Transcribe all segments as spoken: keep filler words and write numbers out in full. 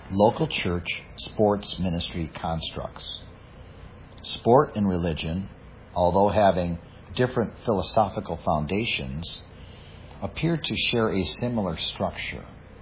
Local church sports ministry constructs. Sport and religion, although having different philosophical foundations, appear to share a similar structure.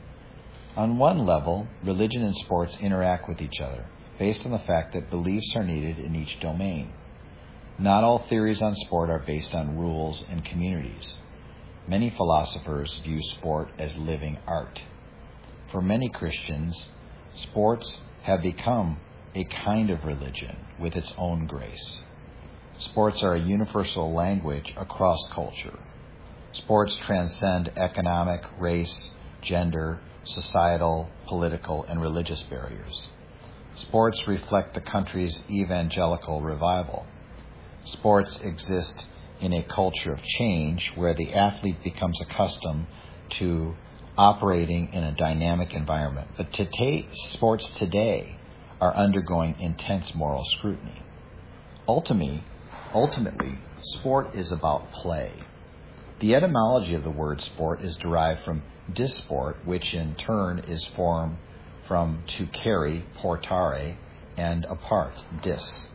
On one level, religion and sports interact with each other, based on the fact that beliefs are needed in each domain. Not all theories on sport are based on rules and communities. Many philosophers view sport as living art. For many Christians, sports have become a kind of religion with its own grace. Sports are a universal language across culture. Sports transcend economic, race, gender, societal, political, and religious barriers. Sports reflect the country's evangelical revival. Sports exist in a culture of change where the athlete becomes accustomed to operating in a dynamic environment. But today, sports today are undergoing intense moral scrutiny. Ultimately, ultimately, sport is about play. The etymology of the word sport is derived from disport, which in turn is formed from to carry, portare, and apart, dis.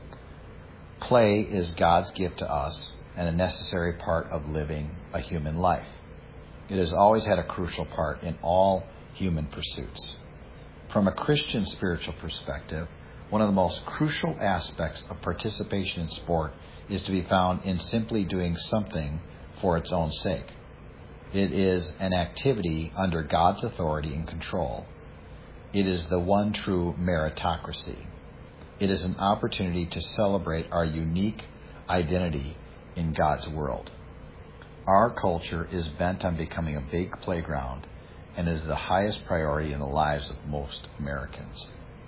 Play is God's gift to us and a necessary part of living a human life. It has always had a crucial part in all human pursuits. From a Christian spiritual perspective, one of the most crucial aspects of participation in sport is to be found in simply doing something for its own sake. It is an activity under God's authority and control. It is the one true meritocracy. It is an opportunity to celebrate our unique identity in God's world. Our culture is bent on becoming a big playground and is the highest priority in the lives of most Americans.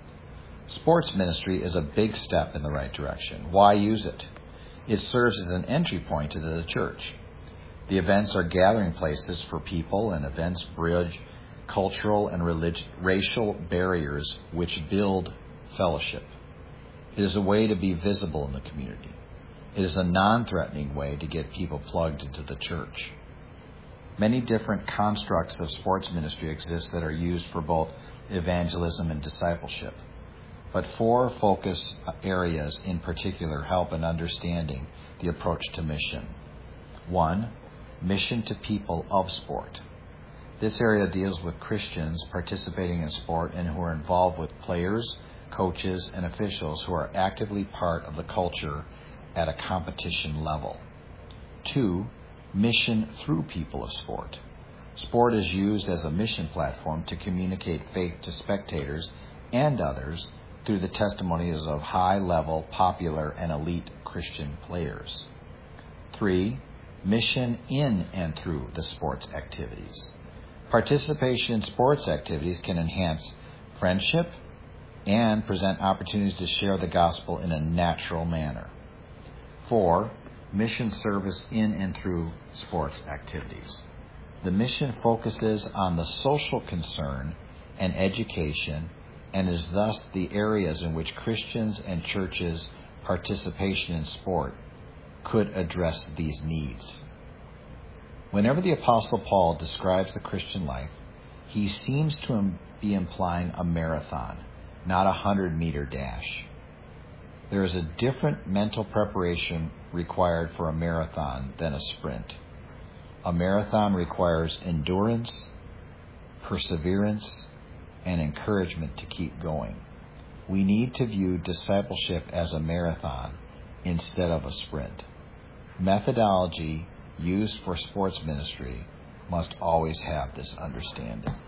Sports ministry is a big step in the right direction. Why use it? It serves as an entry point into the church. The events are gathering places for people, and events bridge cultural and relig- racial barriers which build fellowship. It is a way to be visible in the community. It is a non-threatening way to get people plugged into the church. Many different constructs of sports ministry exist that are used for both evangelism and discipleship. But four focus areas in particular help in understanding the approach to mission. One, mission to people of sport. This area deals with Christians participating in sport and who are involved with players, coaches, and officials who are actively part of the culture at a competition level. Two, mission through people of sport. Sport is used as a mission platform to communicate faith to spectators and others through the testimonies of high-level, popular, and elite Christian players. Three, mission in and through the sports activities. Participation in sports activities can enhance friendship and present opportunities to share the gospel in a natural manner. Four, mission service in and through sports activities. The mission focuses on the social concern and education and is thus the areas in which Christians and churches' participation in sport could address these needs. Whenever the Apostle Paul describes the Christian life, he seems to be implying a marathon, not a hundred-meter dash. There is a different mental preparation required for a marathon than a sprint. A marathon requires endurance, perseverance, and encouragement to keep going. We need to view discipleship as a marathon instead of a sprint. Methodology used for sports ministry must always have this understanding.